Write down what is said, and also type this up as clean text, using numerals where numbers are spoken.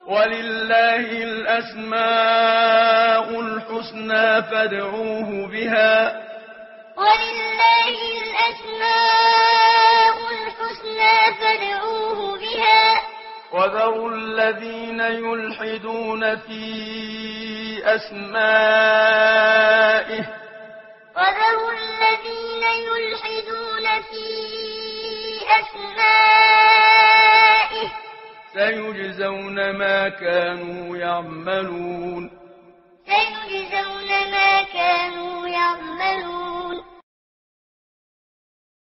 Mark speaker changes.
Speaker 1: ولله الأسماء الحسنى فادعوه بها
Speaker 2: ولله الأسماء الحسنى فادعوه بها
Speaker 1: وذروا الذين يلحدون في أسمائه
Speaker 2: وذروا الذين يلحدون في أسمائه
Speaker 1: سيجزون ما كانوا يعملون
Speaker 2: سيجزون ما كانوا يعملون